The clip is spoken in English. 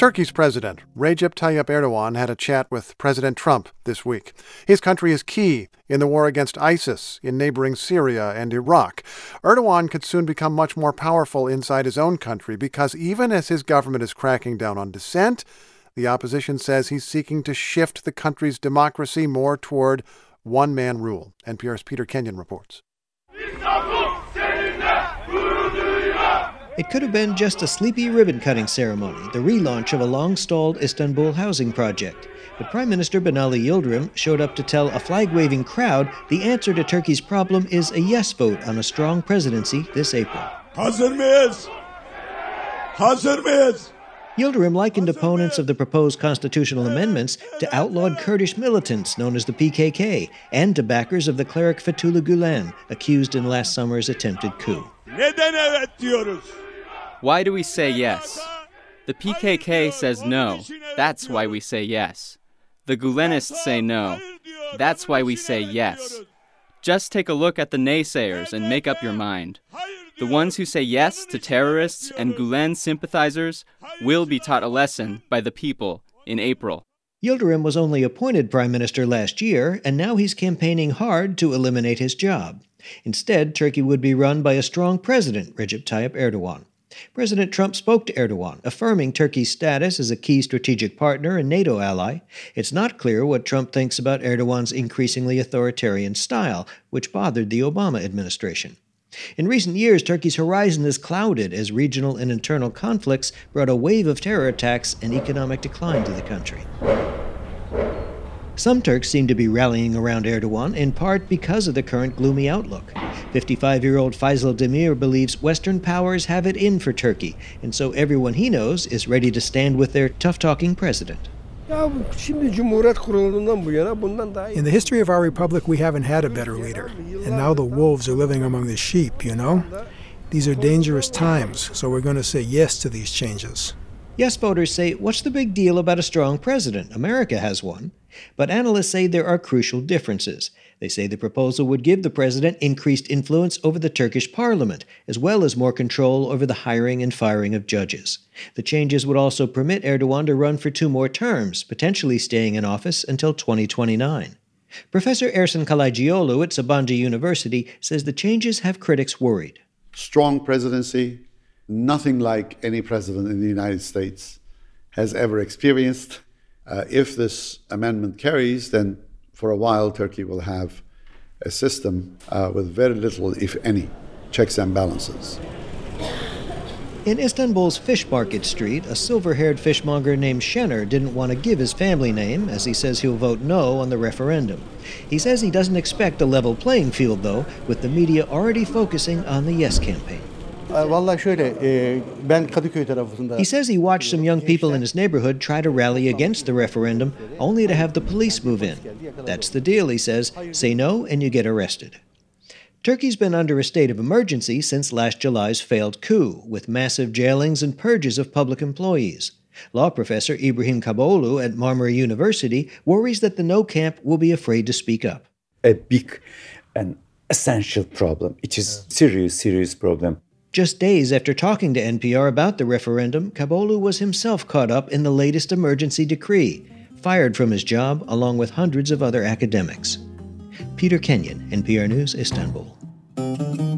Turkey's president, Recep Tayyip Erdogan, had a chat with President Trump this week. His country is key in the war against ISIS in neighboring Syria and Iraq. Erdogan could soon become much more powerful inside his own country because even as his government is cracking down on dissent, the opposition says he's seeking to shift the country's democracy more toward one-man rule. NPR's Peter Kenyon reports. It could have been just a sleepy ribbon-cutting ceremony, the relaunch of a long-stalled Istanbul housing project. But Prime Minister Binali Yildirim showed up to tell a flag-waving crowd the answer to Turkey's problem is a yes vote on a strong presidency this April. Hazır mıyız? Hazır mıyız? Yildirim likened opponents of the proposed constitutional amendments to outlawed Kurdish militants known as the PKK and to backers of the cleric Fethullah Gulen, accused in last summer's attempted coup. Neden evet diyoruz? Why do we say yes? The PKK says no. That's why we say yes. The Gulenists say no. That's why we say yes. Just take a look at the naysayers and make up your mind. The ones who say yes to terrorists and Gulen sympathizers will be taught a lesson by the people in April. Yildirim was only appointed prime minister last year, and now he's campaigning hard to eliminate his job. Instead, Turkey would be run by a strong president, Recep Tayyip Erdogan. President Trump spoke to Erdogan, affirming Turkey's status as a key strategic partner and NATO ally. It's not clear what Trump thinks about Erdogan's increasingly authoritarian style, which bothered the Obama administration. In recent years, Turkey's horizon is clouded as regional and internal conflicts brought a wave of terror attacks and economic decline to the country. Some Turks seem to be rallying around Erdogan, in part because of the current gloomy outlook. 55-year-old Faisal Demir believes Western powers have it in for Turkey, and so everyone he knows is ready to stand with their tough-talking president. In the history of our republic, we haven't had a better leader. And now the wolves are living among the sheep, you know? These are dangerous times, so we're going to say yes to these changes. Yes voters say, what's the big deal about a strong president? America has one. But analysts say there are crucial differences. They say the proposal would give the president increased influence over the Turkish parliament, as well as more control over the hiring and firing of judges. The changes would also permit Erdogan to run for 2 more terms, potentially staying in office until 2029. Professor Ersin Kalagiolu at Sabancı University says the changes have critics worried. Strong presidency, nothing like any president in the United States has ever experienced. If this amendment carries, then for a while Turkey will have a system with very little, if any, checks and balances. In Istanbul's Fish Market Street, a silver-haired fishmonger named Şener didn't want to give his family name, as he says he'll vote no on the referendum. He says he doesn't expect a level playing field, though, with the media already focusing on the yes campaign. He says he watched some young people in his neighborhood try to rally against the referendum, only to have the police move in. That's the deal, he says. Say no and you get arrested. Turkey's been under a state of emergency since last July's failed coup, with massive jailings and purges of public employees. Law professor Ibrahim Kaboğlu at Marmara University worries that the no camp will be afraid to speak up. A big and essential problem. It is serious problem. Just days after talking to NPR about the referendum, Kaboğlu was himself caught up in the latest emergency decree, fired from his job along with hundreds of other academics. Peter Kenyon, NPR News, Istanbul.